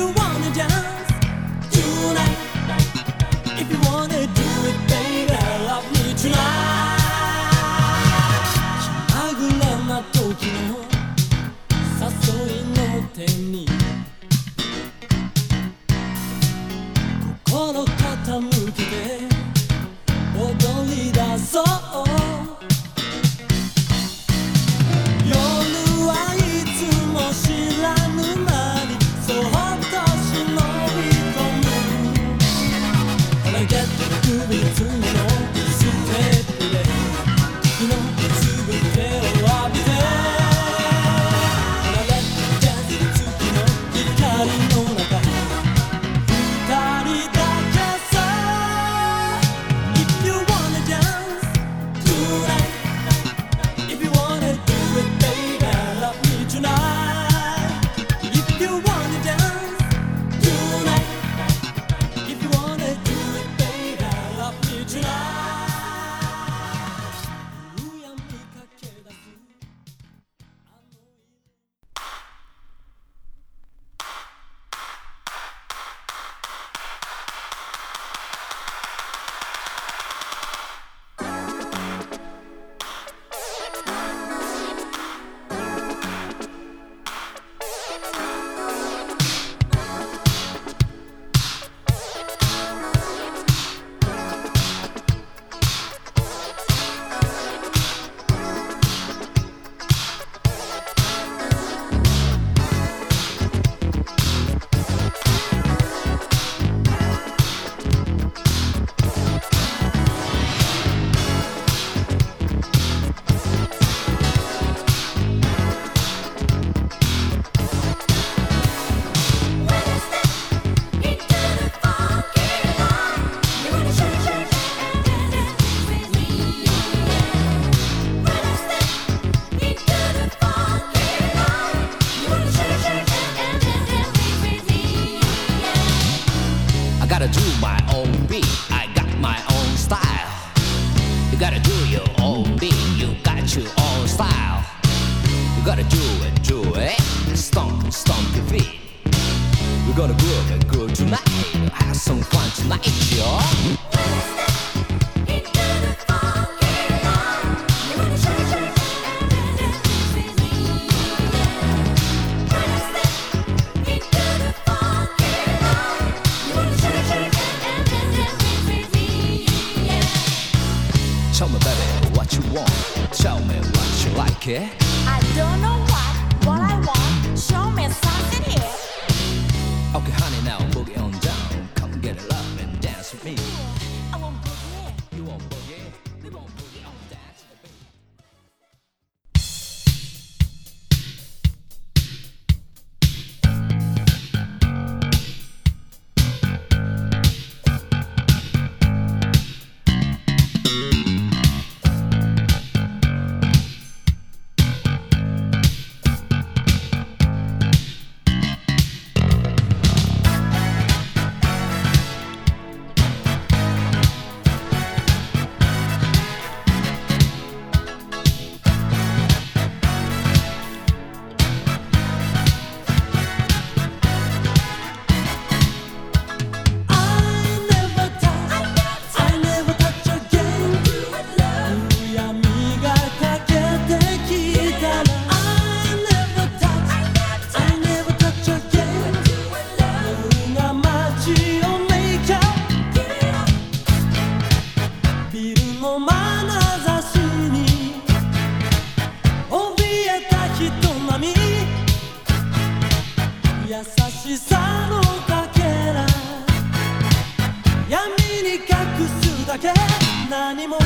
you wanna dance tonight, if you wanna do it, baby, love me tonight. 気まぐれな時の誘いの手に心傾けて踊り出そう。夜はいつも知らぬ間にそっと忍び込む。When I get to the rhythmのステップで時の全てを浴びて When I let the dance 月の光の中二人だけさ If you wanna dance tonight, if you wanna do it, baby, love me tonight. If you wanna dance tonight, if you wanna do it, baby, love me tonight. 夕闇駆け出すあの I gotta do my own beat, I got my own style. You gotta do your own beat, you got your own style. You gotta do it, stomp, stomp your feet. We're gonna groove tonight, have some fun tonight, y'all. Tell me, baby, what you want. Tell me what you like, yeah? I don't know what I want. Show me something here. Okay, honey, now boogie on down. Come get it up and dance with me. I want boogie. You want boogie? We want boogie on dance with me. 優しさのかけら闇に隠すだけ何も